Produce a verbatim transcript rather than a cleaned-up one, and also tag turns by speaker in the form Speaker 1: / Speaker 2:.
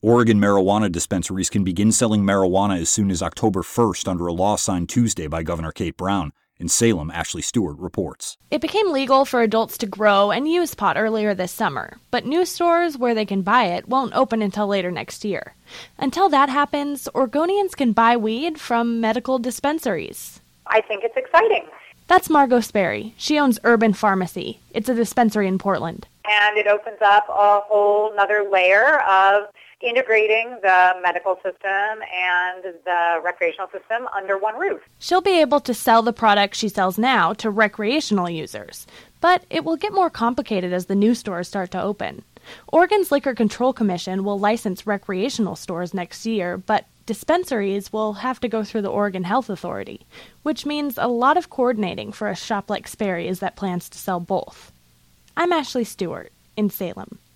Speaker 1: Oregon marijuana dispensaries can begin selling marijuana as soon as October first under a law signed Tuesday by Governor Kate Brown. In Salem, Ashley Stewart reports.
Speaker 2: It became legal for adults to grow and use pot earlier this summer, but new stores where they can buy it won't open until later next year. Until that happens, Oregonians can buy weed from medical dispensaries.
Speaker 3: I think it's exciting.
Speaker 2: That's Margot Sperry. She owns Urban Pharmacy. It's a dispensary in Portland.
Speaker 3: And it opens up a whole other layer of integrating the medical system and the recreational system under one roof.
Speaker 2: She'll be able to sell the products she sells now to recreational users, but it will get more complicated as the new stores start to open. Oregon's Liquor Control Commission will license recreational stores next year, but dispensaries will have to go through the Oregon Health Authority, which means a lot of coordinating for a shop like Sperry's that plans to sell both. I'm Ashley Stewart in Salem.